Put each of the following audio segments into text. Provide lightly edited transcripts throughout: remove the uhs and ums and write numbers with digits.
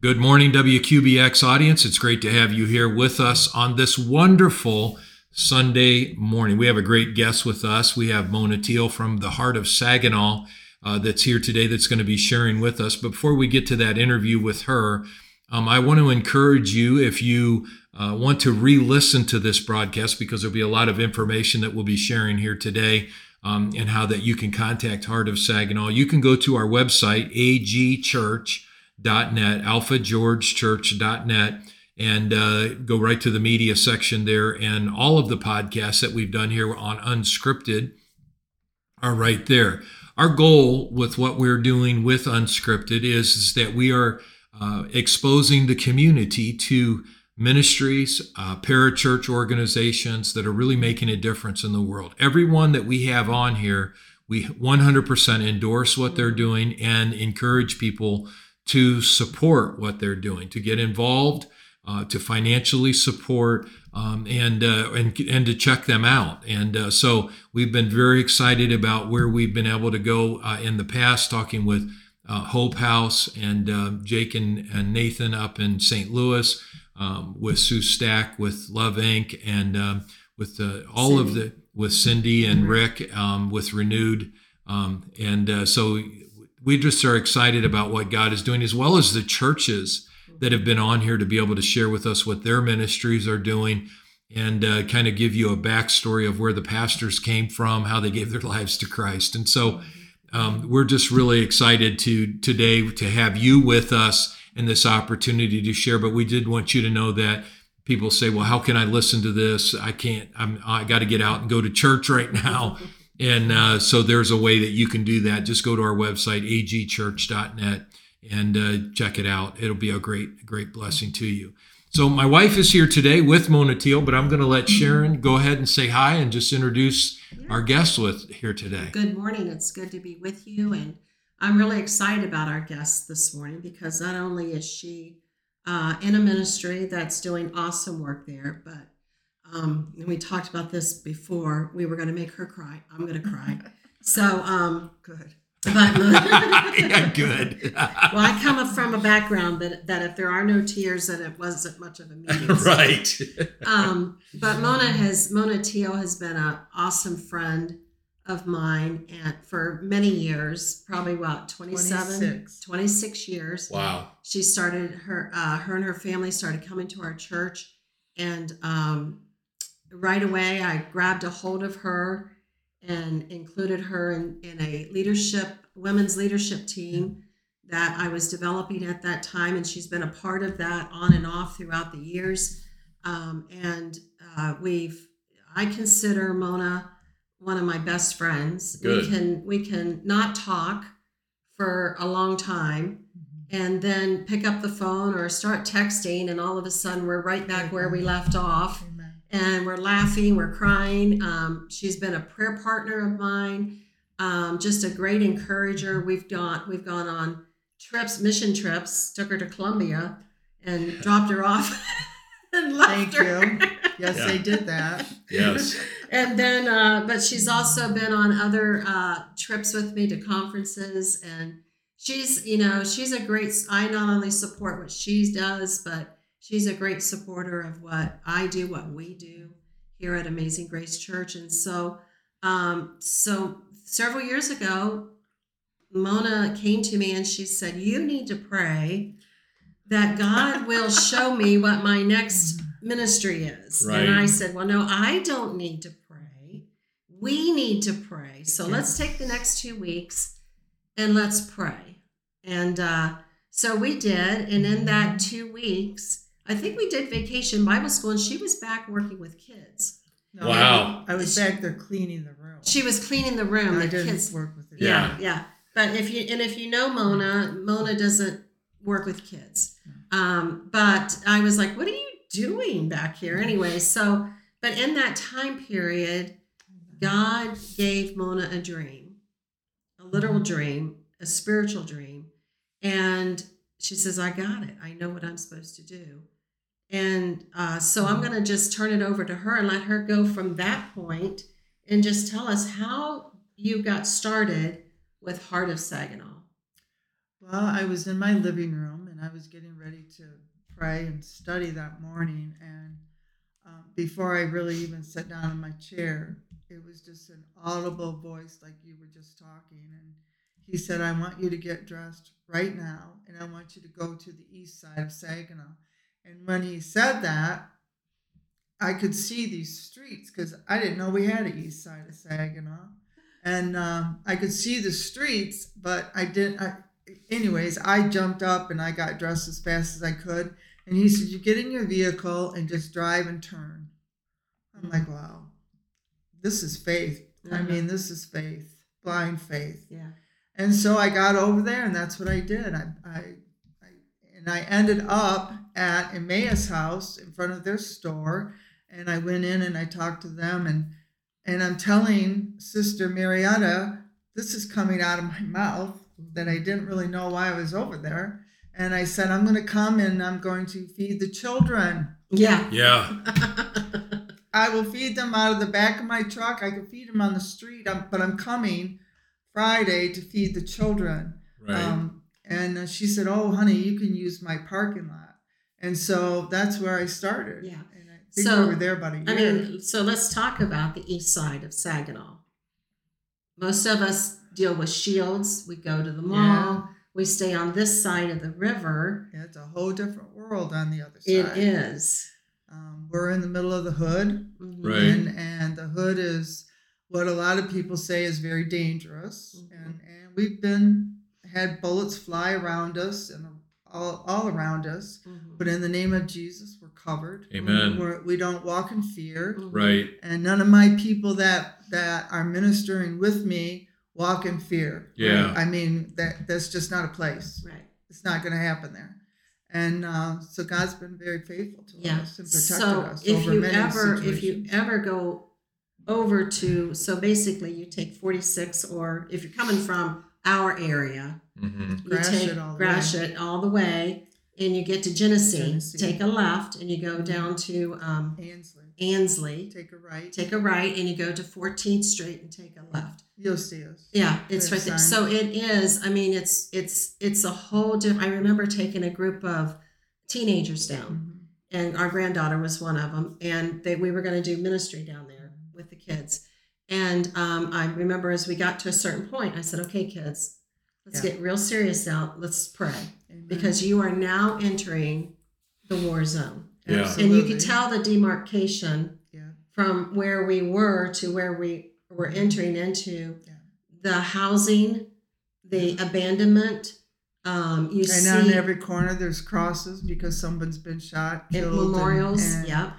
Good morning, WQBX audience. It's great to have you here with us on this wonderful Sunday morning. We have a great guest with us. We have Mona Teal from the Heart of Saginaw that's here today that's going to be sharing with us. But before we get to that interview with her, I want to encourage you, if you want to re-listen to this broadcast, because there'll be a lot of information that we'll be sharing here today, and how that you can contact Heart of Saginaw. You can go to our website, agchurch.net, alphageorgechurch.net, and go right to the media section there. And all of the podcasts that we've done here on Unscripted are right there. Our goal with what we're doing with Unscripted is that we are exposing the community to ministries, parachurch organizations that are really making a difference in the world. Everyone that we have on here, we 100% endorse what they're doing and encourage people to support what they're doing, to get involved, to financially support, and to check them out. And so we've been very excited about where we've been able to go in the past, talking with Hope House and Jake and Nathan up in St. Louis, with Sue Stack, with Love Inc., and with all Cindy. With Cindy and Rick, with Renewed. So we just are excited about what God is doing, as well as the churches that have been on here to be able to share with us what their ministries are doing, and kind of give you a backstory of where the pastors came from, how they gave their lives to Christ. And so we're just really excited today to have you with us in this opportunity to share. But we did want you to know that people say, well, how can I listen to this? I can't, I got to get out and go to church right now. And so there's a way that you can do that. Just go to our website, agchurch.net, and check it out. It'll be a great blessing to you. So my wife is here today with Mona Teal, but I'm going to let Sharon go ahead and say hi and just introduce our guest here today. Good morning. It's good to be with you. And I'm really excited about our guest this morning, because not only is she in a ministry that's doing awesome work there, but and we talked about this before. We were going to make her cry. I'm going to cry. So, good. But yeah, good. Well, I come from a background that if there are no tears, then it wasn't much of a meeting. Right. But Mona Teal has been an awesome friend of mine, and for many years, probably about 26 years. Wow. She started her and her family started coming to our church, and right away I grabbed a hold of her and included her in a women's leadership team that I was developing at that time, and she's been a part of that on and off throughout the years. I consider Mona one of my best friends. Good. We can not talk for a long time, and then pick up the phone or start texting, and all of a sudden we're right back where we left off. And we're laughing, we're crying. She's been a prayer partner of mine, just a great encourager. We've gone on mission trips, took her to Colombia and dropped her off and left her. Thank you. Yes, they did that. Yes. And then, but she's also been on other trips with me to conferences, and she's a great, I not only support what she does, but she's a great supporter of what I do, what we do here at Amazing Grace Church. And so several years ago, Mona came to me and she said, you need to pray that God will show me what my next ministry is. Right. And I said, well, no, I don't need to pray. We need to pray. So let's take the next 2 weeks and let's pray. And so we did. And in that 2 weeks, I think we did Vacation Bible School, and she was back working with kids. No, Wow. I was back there cleaning the room. She was cleaning the room. I The didn't kids work with her. Yeah. But if you know Mona doesn't work with kids. But I was like, what are you doing back here anyway? So, but in that time period, God gave Mona a dream, a literal dream, a spiritual dream. And she says, I got it. I know what I'm supposed to do. And so I'm going to just turn it over to her and let her go from that point and just tell us how you got started with Heart of Saginaw. Well, I was in my living room and and I was getting ready to pray and study that morning. And before I really even sat down in my chair, it was just an audible voice like you were just talking. And he said, I want you to get dressed right now, and I want you to go to the east side of Saginaw. And when he said that, I could see these streets because I didn't know we had an east side of Saginaw. And I could see the streets, but I didn't. Anyways, I jumped up and I got dressed as fast as I could. And he said, you get in your vehicle and just drive and turn. I'm like, wow, this is faith. I mean, this is faith, blind faith. Yeah. And so I got over there, and that's what I did. I ended up at Emmaus House in front of their store, and I went in and I talked to them, and I'm telling Sister Marietta, this is coming out of my mouth, that I didn't really know why I was over there. And I said, I'm going to come and I'm going to feed the children. Yeah. Yeah. I will feed them out of the back of my truck. I can feed them on the street, but I'm coming Friday to feed the children. Right. And she said, oh, honey, you can use my parking lot. And so that's where I started. Yeah. And I think we were there about a year. I mean, so let's talk about the east side of Saginaw. Most of us deal with Shields. We go to the mall. Yeah. We stay on this side of the river. Yeah, it's a whole different world on the other side. It is. We're in the middle of the hood. Mhm. Right. And the hood is what a lot of people say is very dangerous. Mhm. And we've had bullets fly around us and all around us. Mhm. But in the name of Jesus, we're covered. Amen. We don't walk in fear. Mhm. Right. And none of my people that are ministering with me walk in fear. Yeah. Right? I mean, that's just not a place. Right. It's not going to happen there. And so God's been very faithful to Yeah. us and protected So us if over you many if you situations. ever go over to, so basically you take 46, or if you're coming from our area, Mm-hmm. you Crash it all the way, and you get to Genesee, Genesee. take a left, and you go down to Ansley, Ansley, take a right. take a right, and you go to 14th Street and take a left. You'll see us. Yeah, it's There's right there. sign. So it is. I mean, it's a whole different. I remember taking a group of teenagers down, Mhm. and our granddaughter was one of them, and we were going to do ministry down there with the kids. And I remember as we got to a certain point, I said, "Okay, kids, let's Yeah. get real serious now. Let's pray, Amen. because you are now entering the war zone." Yeah. And you Absolutely. could tell the demarcation Yeah. from where we were to where we were entering into. Yeah. The housing, the abandonment. You And see on every corner there's crosses because someone's been shot, killed, memorials, and, yeah,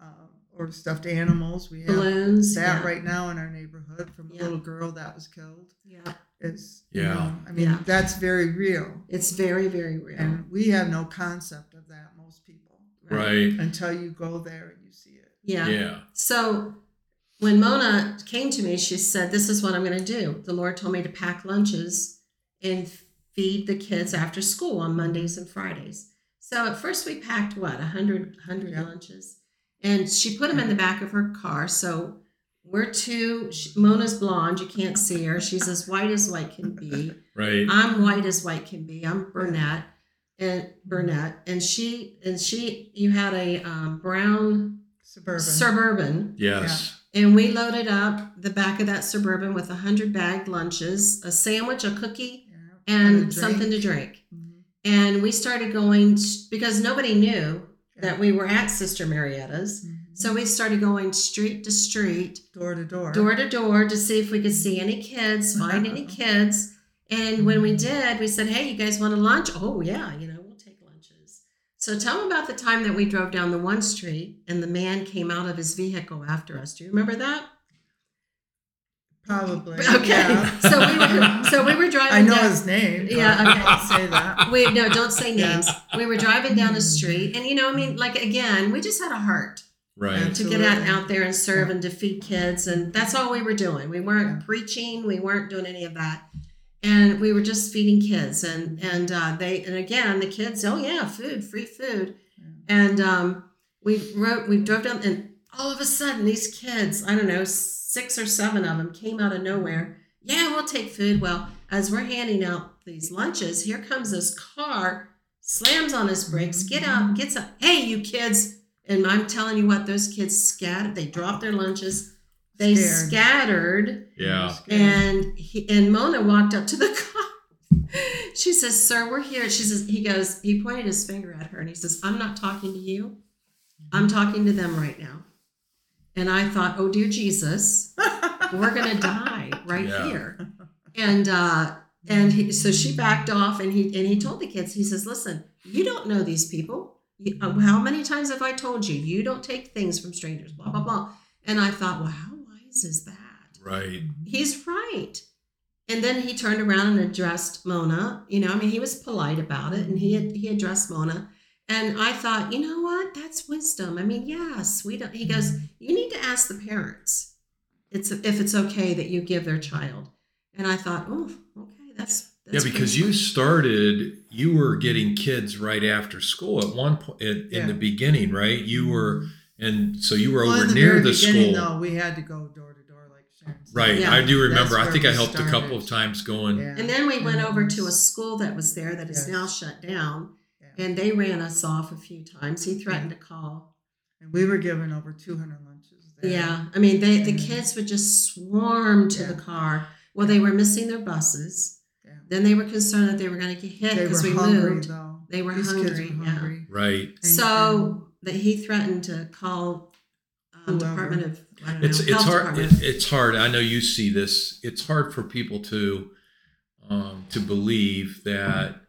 or stuffed animals. We have balloons, that yeah, right now in our neighborhood from a Yeah. little girl that was killed. yeah. Is Yeah. I mean, Yeah. that's very real, It's very, very real. and we have no concept of that, most people, Right. until you go there and you see it. Yeah. Yeah. So when Mona came to me, she said, "This is what I'm going to do. The Lord told me to pack lunches and feed the kids after school on Mondays and Fridays." So at first we packed 100 Yeah. lunches, and she put them in the back of her car. So Mona's blonde. You can't see her. She's as white can be. Right. I'm white as white can be. I'm brunette, and she you had a brown Suburban. Yes. And we loaded up the back of that Suburban with 100 bagged lunches, a sandwich, a cookie, Yeah. and a something to drink. Mhm. And we started going, because nobody knew Yeah. that we were at Sister Marietta's. Mhm. So we started going street to street, Door to door. door to door, to see if we could see any kids, find any kids. And when we did, we said, "Hey, you guys want a lunch?" "Oh, yeah, we'll take lunches." So tell them about the time that we drove down the one street and the man came out of his vehicle after us. Do you remember that? Probably. Okay. Yeah. So we were driving I know down. his name. but Yeah, I okay. can't say that. No, don't say names. We were driving down the street, and again, we just had a heart Right. to get Absolutely. out there and serve and to feed kids, and that's all we were doing. We weren't Yeah. preaching, we weren't doing any of that, and we were just feeding kids, and again, the kids, oh yeah, food, free food, and we drove down, and all of a sudden these kids, I don't know, 6 or 7 of them came out of nowhere. "Yeah, we'll take food." Well, as we're handing out these lunches, here comes this car slams on his brakes, gets up. Hey, you kids. And I'm telling you what, those kids scattered. They dropped their lunches. They scattered. Yeah. And Mona walked up to the car. She says, "Sir, we're here." She says, he pointed his finger at her and he says, "I'm not talking to you. I'm talking to them right now." And I thought, oh, dear Jesus, we're going to die right here. So she backed off and he told the kids, he says, "Listen, you don't know these people. How many times have I told you, you don't take things from strangers, blah, blah, blah." And I thought, well, how wise is that? Right. He's right. And then he turned around and addressed Mona. He was polite about it, and he addressed Mona. And I thought, you know what? That's wisdom. Yes, we don't. He goes, you need to ask the parents if it's okay that you give their child. And I thought, oh, okay, that's because you were getting kids right after school at one point in the beginning, right? You were, and so you were over near the school. No, we had to go door to door, like Sharon said. Right, yeah. I do remember. I think I helped a couple of times going. Yeah. And then we went over to a school that was there that is now shut down, and they ran us off a few times. He threatened to call. And we were given over 200 lunches there. Yeah, the kids would just swarm to the car. Well, they were missing their buses. Then they were concerned that they were going to get hit because we moved. Though. They were These hungry. Kids were hungry. Right. So that he threatened to call Department of It's Health hard. Department. It's hard. I know you see this. It's hard for people to believe that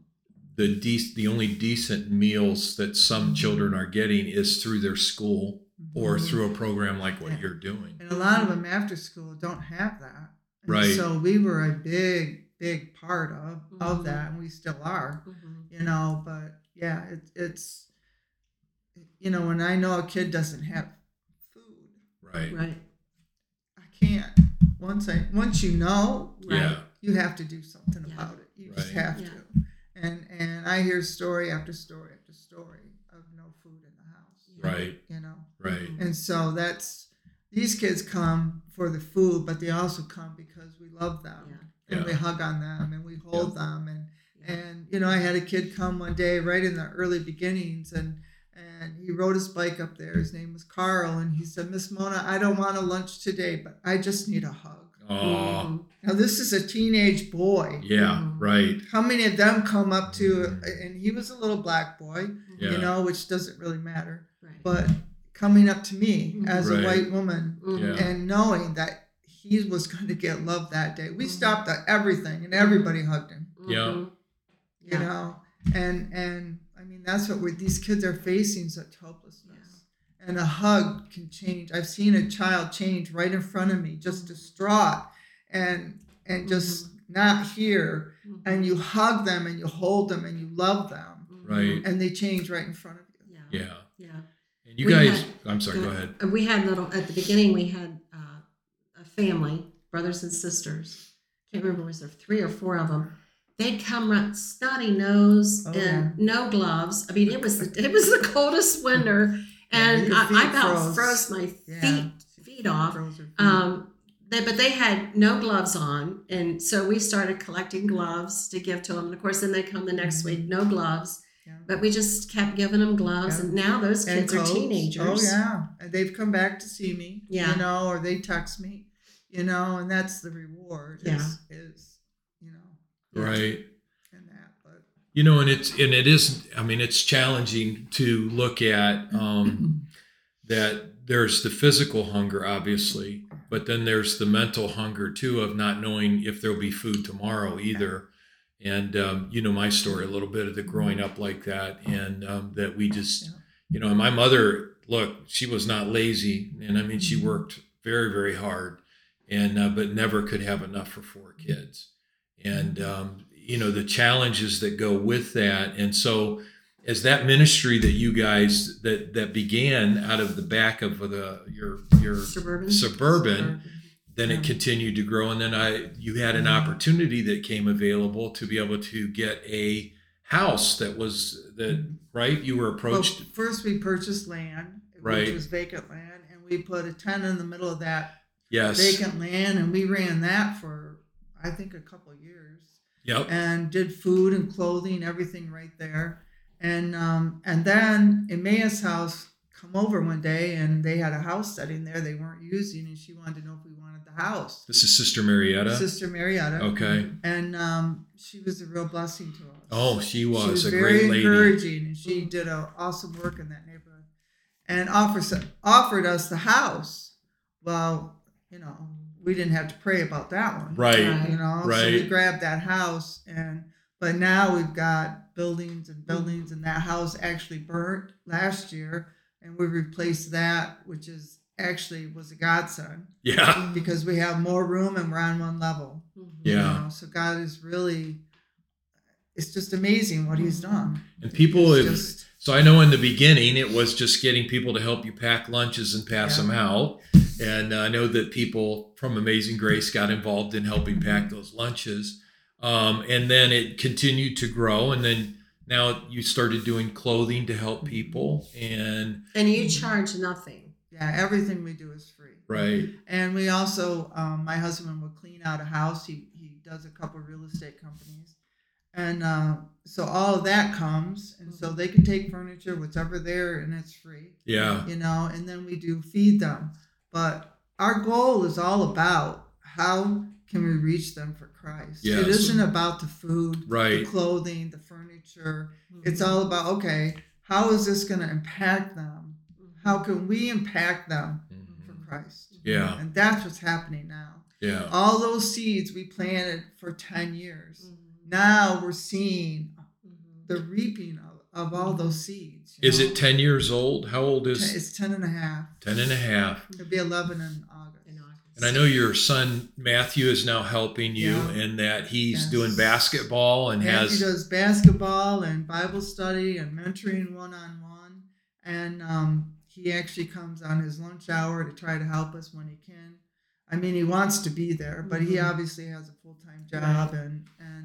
the only decent meals that some children are getting is through their school or through a program like what you're doing. And a lot of them after school don't have that. And right. So we were a big part of that, and we still are. But yeah, it's when I know a kid doesn't have food, right, I can't. Once you know, you have to do something about it. You just have to. And I hear story after story after story of no food in the house. Right. Right. And so these kids come for the food, but they also come because we love them. And we hug on them and we hold them. And I had a kid come one day right in the early beginnings, and he rode his bike up there. His name was Carl. And he said, "Miss Mona, I don't want a lunch today, but I just need a hug." Oh. Now, this is a teenage boy. Yeah, right. How many of them come up to, and he was a little black boy, which doesn't really matter. Right. But coming up to me as a white woman and knowing that he was going to get love that day. We stopped at everything and everybody hugged him. Yeah. And that's what these kids are facing, such hopelessness. And a hug can change. I've seen a child change right in front of me, just distraught and just not here. And you hug them and you hold them and you love them. Right. And they change right in front of you. Yeah. And you guys, I'm sorry, go ahead. We had at the beginning, we had a family, brothers and sisters. Can't remember, was there 3 or 4 of them? They'd come run snotty nose and no gloves. It was the coldest winter, and I about froze my feet off. But they had no gloves on, and so we started collecting gloves to give to them. And of course, then they come the next week, no gloves. Yeah. But we just kept giving them gloves, and now those kids are teenagers. Oh yeah, and they've come back to see me. Yeah, or they text me. And that's the reward. Is right. And that, but it's challenging to look at that there's the physical hunger, obviously, but then there's the mental hunger too of not knowing if there'll be food tomorrow either. And my story a little bit of the growing up like that, and that we just and my mother, look, she was not lazy, and she worked very, very hard, and but never could have enough for 4 kids. And, the challenges that go with that. And so as that ministry that you guys, that began out of the back of your suburban, then it continued to grow. And then you had an opportunity that came available to be able to get a house right? You were approached. Well, first we purchased land, which was vacant land, and we put a tent in the middle of that vacant land, and we ran that for, I think, a couple of years. Yep. and did food and clothing, everything right there. And then Emmaus House come over one day, and they had a house setting there they weren't using, and she wanted to know if we wanted the house. This is Sister Marietta. Sister Marietta. Okay. And she was a real blessing to us. Oh, she was a very great lady. encouraging, and she did an awesome work in that neighborhood, and offered us the house. Well, we didn't have to pray about that one, Right. So Right. we grabbed that house, but now we've got buildings and buildings, and that house actually burnt last year, and we replaced that, which is actually was a godsend Yeah. because we have more room and we're on one level. Yeah. So God is really, it's just amazing what He's done. And people It's have, just- so I know in the beginning it was just getting people to help you pack lunches and pass them out. And I know that people from Amazing Grace got involved in helping pack those lunches. And then it continued to grow. And then now you started doing clothing to help people. And you charge nothing. Yeah, everything we do is free. right. And we also, my husband will clean out a house. He does a couple of real estate companies. And so all of that comes. And so they can take furniture, whatever there, and it's free. Yeah. And then we do feed them. But our goal is all about how can we reach them for Christ. Yes. It isn't about the food, Right. the clothing, the furniture. It's all about, okay, how is this going to impact them? How can we impact them for Christ? Yeah. And that's what's happening now. Yeah. All those seeds we planted for 10 years. Now we're seeing the reaping of all those seeds. Is it 10 years old? How old is It's 10 and a half. 10 and a half? It'll be 11 in August. And I know your son Matthew is now helping you Yeah. in that he's Yes. doing basketball and Matthew has does basketball and Bible study and mentoring one-on-one. And he actually comes on his lunch hour to try to help us when he can. I mean, he wants to be there, but he obviously has a full-time job, and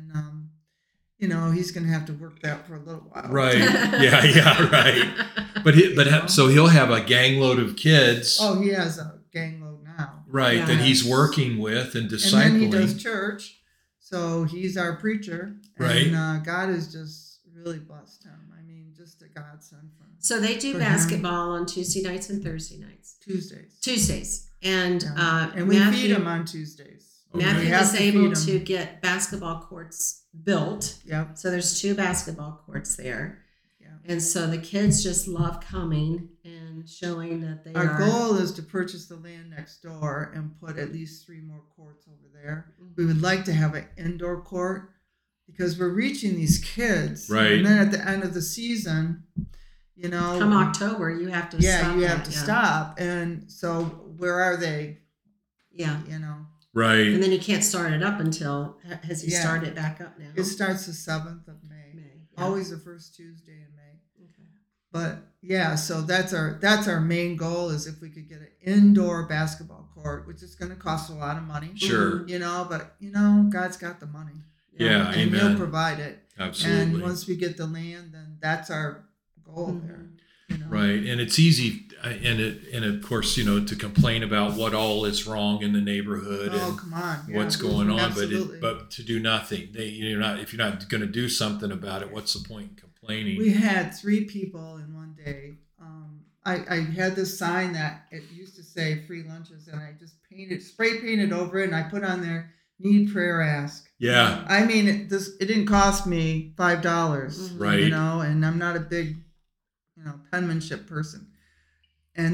he's going to have to work that for a little while. right. Yeah, right. But so he'll have a gang load of kids, Oh, he has a gang load now. right, Yeah. that he's working with and And then he does discipling. church, so he's our preacher. Right. And God has just really blessed him. I mean, just a godsend for him. So they do For him. basketball on Tuesday nights and Thursday nights. Tuesdays. And Yeah. And we Matthew, feed him on Tuesdays. Okay. Matthew We have was to able feed to 'em. get basketball courts built. Yep. So there's 2 basketball courts there. Yeah. And so the kids just love coming and showing that they Our are. goal is to purchase the land next door and put at least 3 more courts over there. Mm-hmm. We would like to have an indoor court because we're reaching these kids. Right. And then at the end of the season, Come October, you have to yeah, stop you that, have to yeah. stop. And so where are they? Yeah. Right. And then you can't start it up until, has he Yeah. started it back up now? It starts the 7th of May. May, yeah. Always the first Tuesday in May. Okay. But yeah, so that's our main goal is if we could get an indoor basketball court, which is going to cost a lot of money. Sure. But God's got the money. Yeah, And amen. He'll provide it. Absolutely. And once we get the land, then that's our goal Mhm. there. Right, and it's easy, and of course, to complain about what all is wrong in the neighborhood Oh, and come on. Yeah. what's going on, Absolutely. but to do nothing. If you're not going to do something about it, what's the point in complaining? We had 3 people in one day. I had this sign that it used to say free lunches, and I just spray painted over it, and I put on there, need prayer ask. Yeah, I mean, it didn't cost me $5, Right. and I'm not a big, penmanship person. And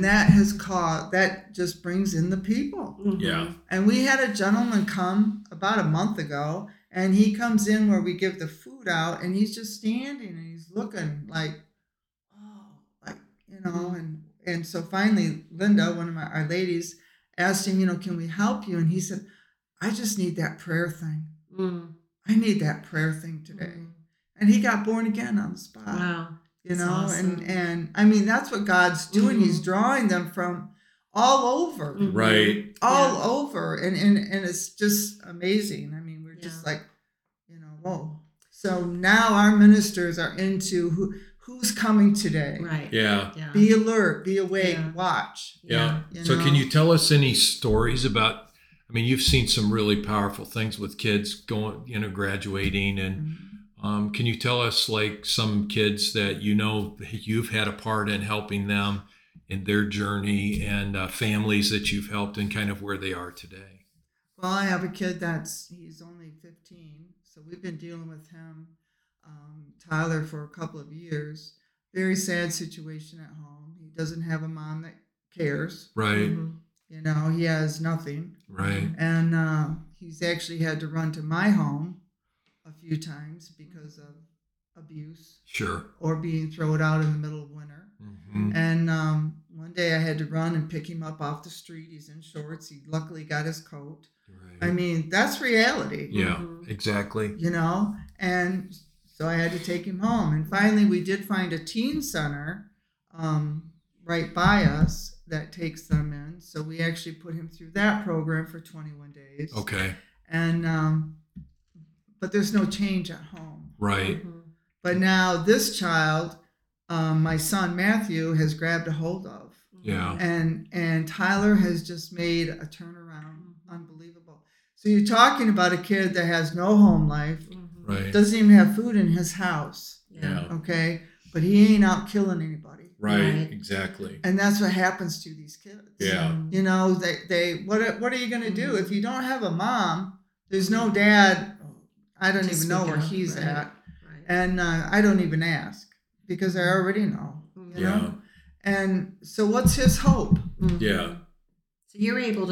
that just brings in the people. Mhm. yeah, And we had a gentleman come about a month ago, and he comes in where we give the food out, and he's just standing and he's looking like, and so finally Linda, one of our ladies, asked him, can we help you? And he said, I just need that prayer thing. Mm. I need that prayer thing today. Mhm. And he got born again on the spot. Wow. That's That's awesome. and I mean, that's what God's doing. Mhm. He's drawing them from all over, Mhm. right. all over. And it's just amazing. I mean, we're just Yeah. like, whoa. So now our ministers are into who's coming today. Right. Yeah, Yeah. Be alert, be awake, Yeah. watch. yeah. You So know? can you tell us any stories about I mean, you've seen some really powerful things with kids graduating, and can you tell us like some kids that you've had a part in helping them in their journey, and families that you've helped and kind of where they are today? Well, I have a kid he's only 15, so we've been dealing with him, Tyler, for a couple of years. Very sad situation at home. He doesn't have a mom that cares. Right. He has nothing. Right. And he's actually had to run to my home a few times because of abuse. Sure. Or being thrown out in the middle of winter. Mm-hmm. And one day I had to run and pick him up off the street. He's in shorts. He luckily got his coat. Right. I mean, that's reality. Yeah, exactly. And so I had to take him home. And finally, we did find a teen center right by us that takes them in. So we actually put him through that program for 21 days. Okay. And but there's no change at home. Right. But now this child, my son Matthew, has grabbed a hold of. Yeah. And Tyler has just made a turnaround. Unbelievable. So you're talking about a kid that has no home life, Right. doesn't even have food in his house. Yeah. Okay. But he ain't out killing anybody. Right. Exactly. And that's what happens to these kids. Yeah. They what are you gonna do if you don't have a mom? There's no dad. I don't even know where he's at, and I don't even ask because I already know. You know? And so what's his hope? Yeah. So you're able to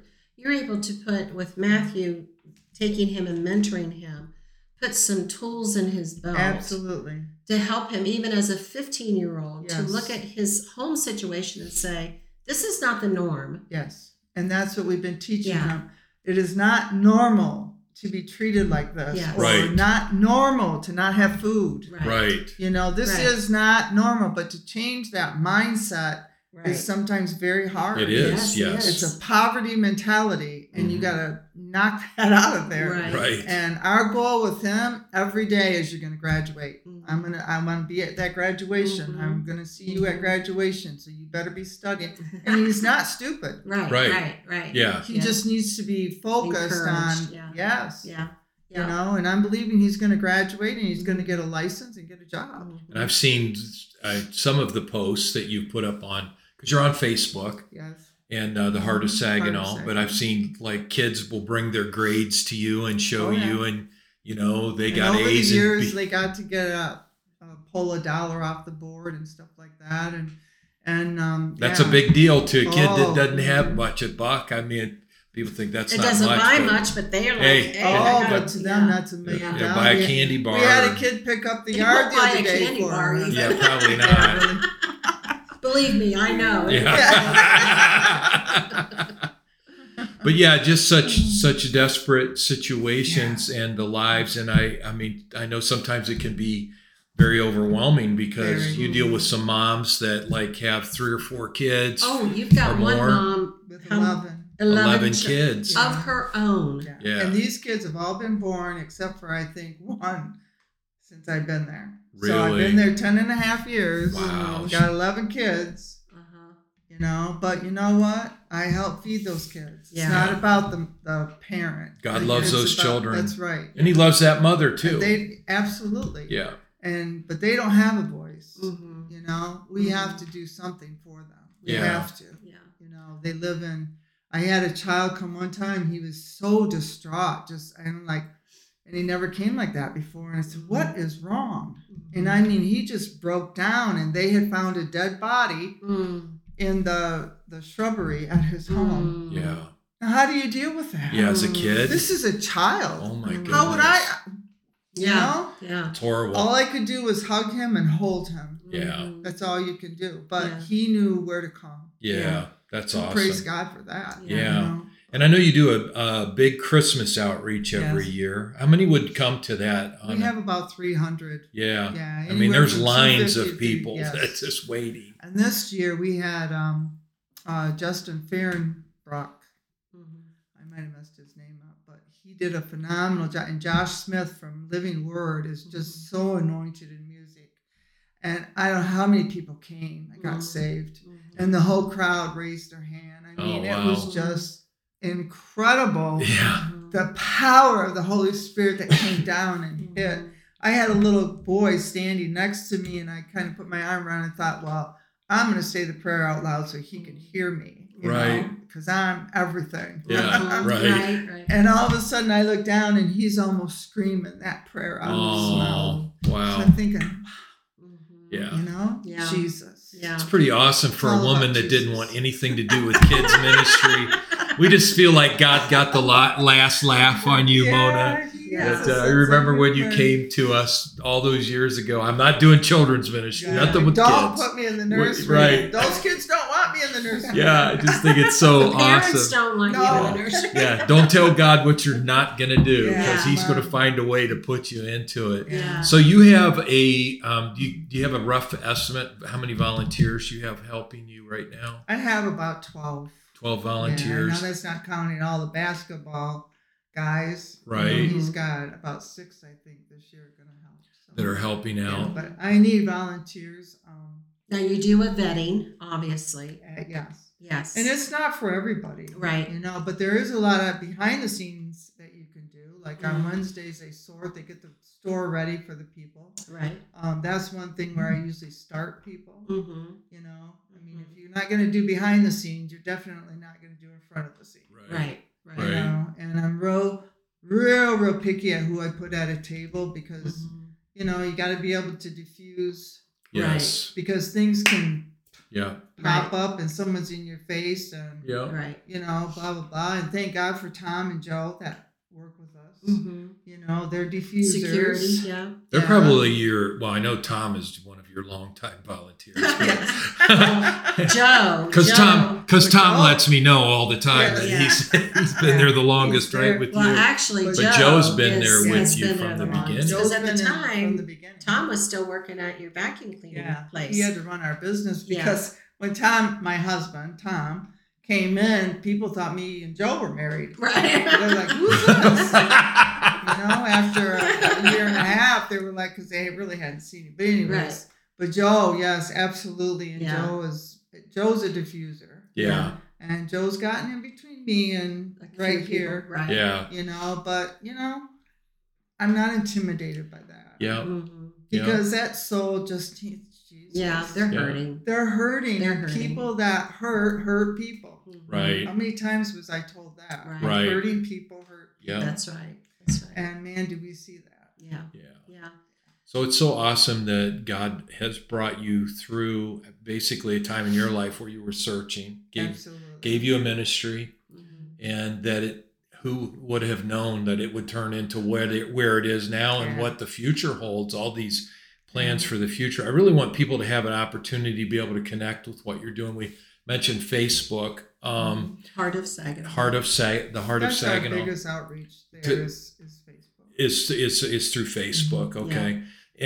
put with Matthew, taking him and mentoring him, put some tools in his belt. Absolutely. To help him, even as a 15-year-old, to Yes. look at his home situation and say, this is not the norm. Yes. And that's what we've been teaching Yeah. him. It is not normal to be treated like this. Yes. Or Right. not normal to not have food. Right. This Right. is not normal, but to change that mindset is sometimes very hard. It is. Yes. It's a poverty mentality, and you got to knock that out of there. Right. And our goal with him every day is you're going to graduate. I want to be at that graduation. I'm going to see you at graduation, so you better be studying. And he's not stupid. Right. Yeah. He just needs to be focused on Encouraged, yes. Yeah. And I'm believing he's going to graduate and he's going to get a license and get a job. And I've seen some of the posts that you put up on, because you're on Facebook. Yes. And the Heart of Saginaw, Heart of Saginaw. but I've seen like kids will bring their grades to you and show you, and they got and over A's. the years, they got to get pull $1 off the board and stuff like that, and that's a big deal to a kid that Oh. doesn't have much a buck. I mean, people think that's It not doesn't much. buy but- much, but they are like, Hey. but to them, that's $1 million. Yeah, buy a candy bar. We had a kid pick up the They yard won't the buy other a day candy for bar her. either. Yeah, probably not. Believe me, I know. Yeah. But yeah, just such desperate situations and the lives, and I mean, I know sometimes it can be very overwhelming because you deal with some moms that like have 3 or 4 kids. Oh, you've got Or one more. mom With how- 11. 11 kids. of her own. Yeah. And these kids have all been born except for, I think, one since I've been there. Really? So I've been there 10 and a half years. Wow. Got 11 kids. But you know what? I help feed those kids. Yeah. It's not about the parent. God loves those children. That's right. And he loves that mother too. They absolutely. Yeah. But they don't have a voice. Mm-hmm. We have to do something for them. We Yeah. have to. Yeah. They live in. I had a child come one time. He was so distraught. And he never came like that before. And I said, "What is wrong?" And I mean, he just broke down. And they had found a dead body in the shrubbery at his home. Yeah. Now, how do you deal with that? Yeah, as a kid. This is a child. Oh my goodness. How would I? Yeah. It's horrible. All I could do was hug him and hold him. Yeah. That's all you can do. But Yeah. he knew where to come. Yeah. That's So awesome. praise God for that. Yeah. And I know you do a big Christmas outreach every Yes. year. How many would come to that? We have about 300. Yeah. Yeah. I mean, anywhere there's from lines 250 of people yes. that's just waiting. And this year we had Justin Fehrenbrock. I might have messed his name up, but he did a phenomenal job. And Josh Smith from Living Word is just so anointed in music. And I don't know how many people came and got saved. And the whole crowd raised their hand. I mean, Oh, wow. it was just incredible. Yeah. The power of the Holy Spirit that came down and hit. I had a little boy standing next to me, and I kind of put my arm around and thought, well, I'm going to say the prayer out loud so he can hear me. Right. Because I'm everything. Yeah, right. And all of a sudden I look down and he's almost screaming that prayer out of his mouth. So Wow. I'm thinking, Yeah. you know, Yeah. Jesus. Yeah. It's pretty awesome for It's a all woman about that didn't Jesus. want anything to do with kids ministry. We just feel like God got the last laugh on you, Mona. Yes, But I remember when you came to us all those years ago. I'm not doing children's ministry, nothing with Don't kids. put me in the nursery. Right. Those kids don't want me in the nursery. Yeah, I just think it's so The parents awesome. don't want you in the nursery. Yeah, don't tell God what you're not going to do, because Yeah. He's going to find a way to put you into it. Yeah. So you have a, do you have a rough estimate of how many volunteers you have helping you right now? I have about 12. 12 Yeah, volunteers. now that's not counting all the basketball guys. Right. You know, he's got about 6, I think, this year going to help. So. That are helping Yeah, out. but I need volunteers. Now you do a vetting, obviously. Yes. Yes. And it's not for everybody. Right. You know, but there is a lot of behind the scenes that you can do. Like on Mhm. Wednesdays, they get the store ready for the people. right. That's one thing where I usually start people. Mm-hmm. You know, I mean, if you're not going to do behind the scenes, you're definitely not going to do in front of the scene. Right. Right. You Right. know, and I'm real picky at who I put at a table because, Mhm. you know, you got to be able to diffuse Yes. because things can Yeah. pop up and someone's in your face and, Yeah. Right. you know, blah, blah, blah. And thank God for Tom and Joe that work with us. Mm-hmm. You know, they're diffusers. Security. Yeah. They're Yeah. probably I know Tom is one of your longtime volunteers. Joe. Because Tom Joe- lets me know all the time that Yeah. he's been there the longest, He's right, there. with Well, you. actually, But Joe Joe's been there has with you been from there the longest. beginning. Because at the been in from time, the beginning. Tom was still working at your vacuum cleaning Yeah, place. he had to run our business Yeah. because when my husband, Tom, came in, people thought me and Joe were married. Right. They're like, who's this? You know, after a year and a half, they were like, because they really hadn't seen it. But anyways, Right. but Joe, yes, absolutely. And Yeah. Joe's a diffuser. Yeah. And Joe's gotten in between me and Like a few right people. here, Right. Yeah. you know, but, you know, I'm not intimidated by that. Yeah. Mhm. Because that soul just, Jesus. Yeah, they're Yeah. hurting. They're hurting. They're and hurting. people that hurt people. Right. How many times was I told that? Right. Right. Hurting people hurt. Yeah. That's right. That's right. And man, do we see that. Yeah. Yeah. Yeah. So it's so awesome that God has brought you through basically a time in your life where you were searching, Absolutely. gave you a ministry, Mhm. and that who would have known that it would turn into where it is now and Yeah. what the future holds, all these plans for the future. I really want people to have an opportunity to be able to connect with what you're doing. We mentioned Facebook, Heart of Saginaw. the Heart of That's our Saginaw biggest outreach there To- is Facebook. is through Facebook. Mhm. Okay.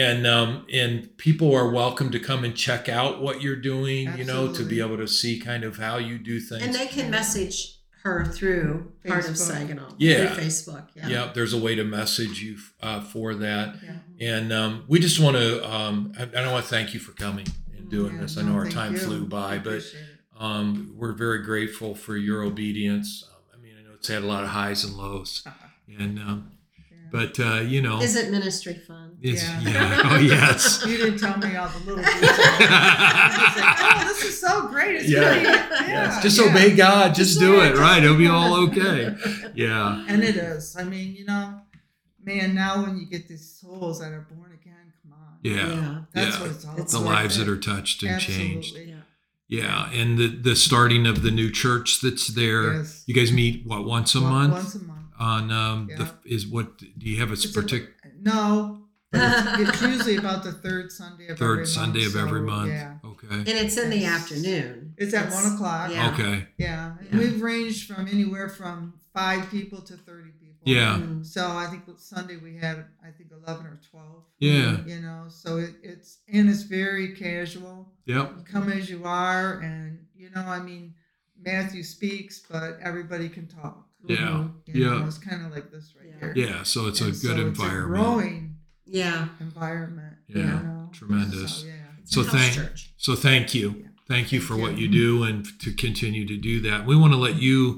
And people are welcome to come and check out what you're doing, you know, to Absolutely. be able to see kind of how you do things. And they can message her through Heart of Facebook. Saginaw. Yeah. Through Facebook. Yeah. Yeah, there's a way to message you for that. Yeah. And we just want to, I want to thank you for coming and doing Yeah, this. I no, know our thank time you. flew by, I but appreciate it. we're very grateful for your obedience. I mean, I know it's had a lot of highs and lows. And, Yeah. but, you know, Is it ministry fun? it's, Yeah. yeah. Oh, yes. You didn't tell me all the little details. I was like, oh, this is so great. It's Yeah. great. Yes. Just yeah. obey God. Just do Yeah, it. just Right. It'll be do all it. okay. Yeah. And it is. I mean, you know, man, now when you get these souls that are born again, come on. Yeah. That's Yeah. what it's all It's The about. worth lives it. that are touched and changed. Absolutely. Yeah. Yeah. And the starting of the new church that's there. Yes. You guys meet, once a month? Once a month. On Yeah. do you have a It's particular No, but it's usually about the third Sunday of every third month. Sunday of every so, month? Yeah. Okay. And it's in the Yes. afternoon. It's at 1 o'clock. Yeah. Okay. Yeah. Yeah. We've ranged from anywhere from 5 people to 30 people. Yeah. Mm. So I think Sunday we had 11 or 12. Yeah. You know, so it's very casual. Yep. You come as you are, and you know, I mean, Matthew speaks, but everybody can talk. Yeah. Mhm. You know, Yeah. it's kind of like this right Yeah. here. Yeah. So it's And a good so environment. It's a growing Yeah. environment. Yeah. You know? Tremendous. So, yeah. It's So a house thank- church. So thank you. Yeah. Thank you Thank for what you. you do and to continue to do that. We want to let you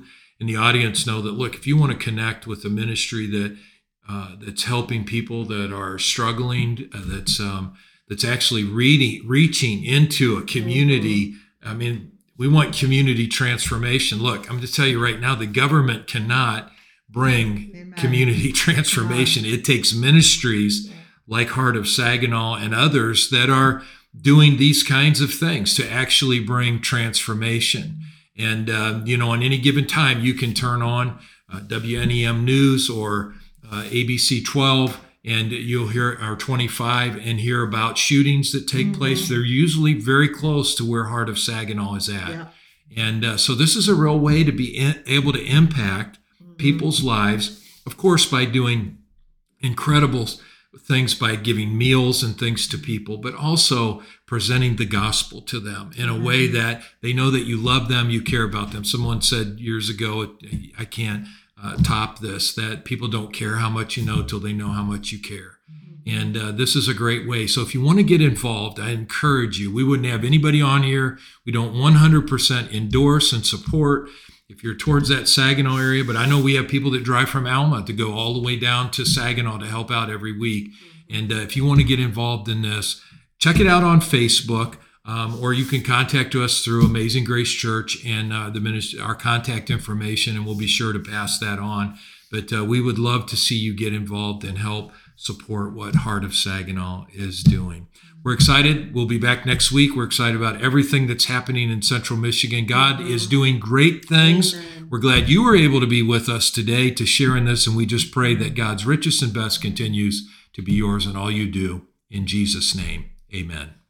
in the audience know that, look, if you want to connect with a ministry that's helping people that are struggling, that's actually reaching into a community. I mean, we want community transformation. Look, I'm going to tell you right now, the government cannot bring Amen. community transformation. It takes ministries like Heart of Saginaw and others that are doing these kinds of things to actually bring transformation. And, on any given time, you can turn on WNEM News or ABC 12, and you'll hear our 25 and hear about shootings that take place. They're usually very close to where Heart of Saginaw is at. Yeah. And so this is a real way to be able to impact people's lives, of course, by doing incredible things, by giving meals and things to people, but also presenting the gospel to them in a way that they know that you love them, you care about them. Someone said years ago, I can't top this, that people don't care how much you know till they know how much you care. And this is a great way. So if you want to get involved, I encourage you. We wouldn't have anybody on here. We don't 100% endorse and support if you're towards that Saginaw area, but I know we have people that drive from Alma to go all the way down to Saginaw to help out every week. And if you want to get involved in this, check it out on Facebook, or you can contact us through Amazing Grace Church and our contact information, and we'll be sure to pass that on. But we would love to see you get involved and help support what Heart of Saginaw is doing. We're excited. We'll be back next week. We're excited about everything that's happening in Central Michigan. God is doing great things. Amen. We're glad you were able to be with us today to share in this, and we just pray that God's richest and best continues to be yours in all you do. In Jesus' name, amen.